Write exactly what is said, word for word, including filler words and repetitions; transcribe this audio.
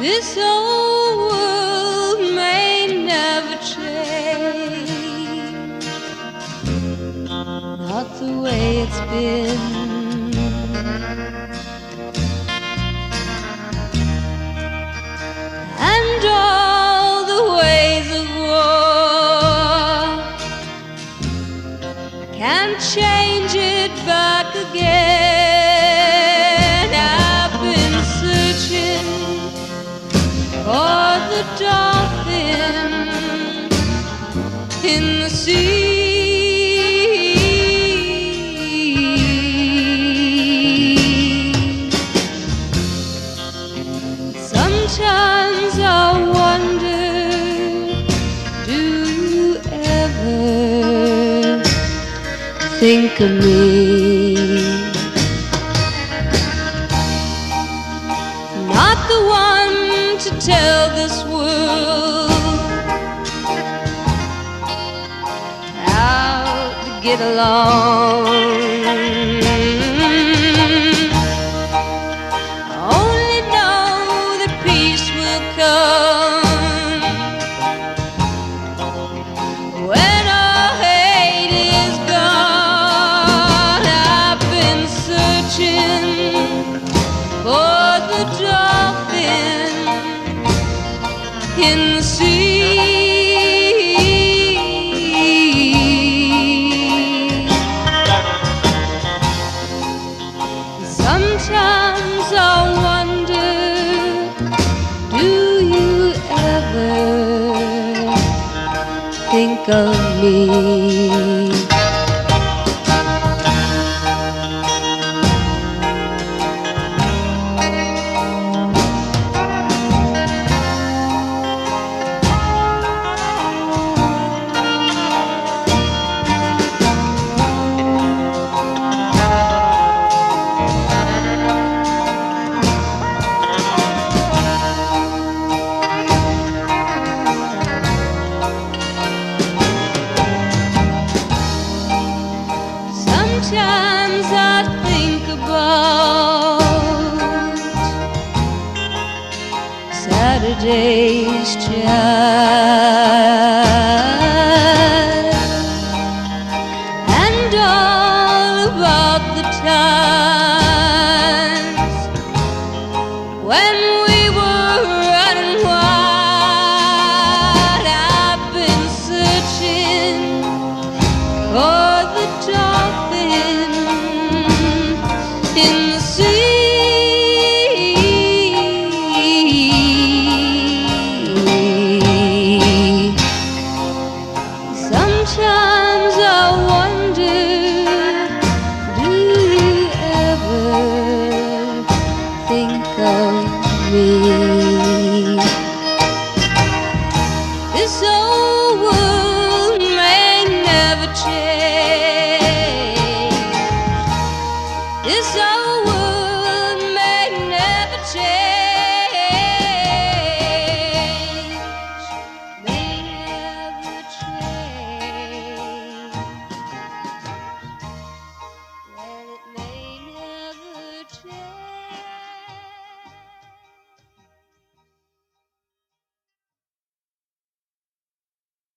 This old world may never change, not the way it's been. And all the ways of war can't change it back again. I've been searching for the dolphin in the sea. Sometimes I wonder, do you ever think of me? Not the one to tell this world how to get along. Only know that peace will come when our hate is gone. I've been searching for the dolphin in the sea. Sometimes I wonder, do you ever think of me? Sometimes I think about Saturday's child and all about the times when we were running wild. I've been searching for the dolphin in the sea. Sometimes I wonder, do you ever think of me?